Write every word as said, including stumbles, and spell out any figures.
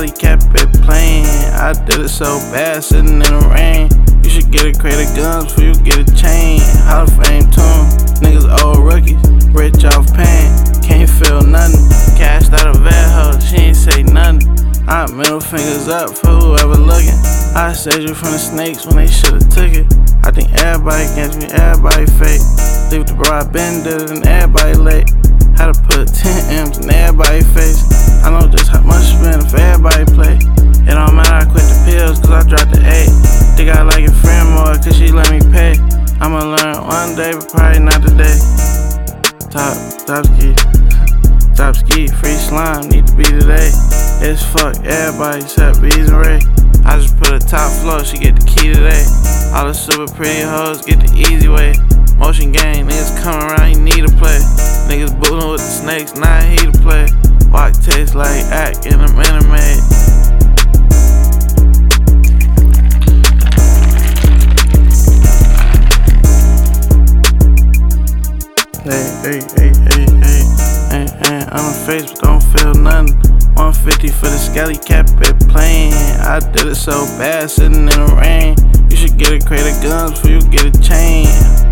skelly, kept it playing. I did it so bad, sitting in the rain. You should get a crate of guns before you get a chain. Hall of Fame tune, niggas old rookies, rich off pain. Can't feel nothing, cashed out a vet hoe, she ain't say nothing. I middle fingers up for whoever looking. I saved you from the snakes when they should've took it. I think everybody against me, everybody fake. Leave the bro, I been did it and everybody late. Had to put ten M's in everybody's face. I know just how much spend if everybody play. It don't matter, I quit the pills cause I dropped the eight. Think I like your friend more cause she let me pay. I'ma learn one day but probably not today. Top, top ski, top ski, free slime, need to be today. It's fuck everybody except Bees and Ray. I just put a top floor, she get the key today. All the super pretty hoes get the easy way. Motion gang, niggas come around, you need to play. Niggas bootin' with the snakes, not he to play. Walk tastes like act in a minute made. Hey, hey, hey, hey, hey, hey, hey, I'm on Facebook, don't feel nothing. one fifty for the skelly, kept it playing. I did it so bad, sitting in the rain. You should get a crate of guns before you get a chain.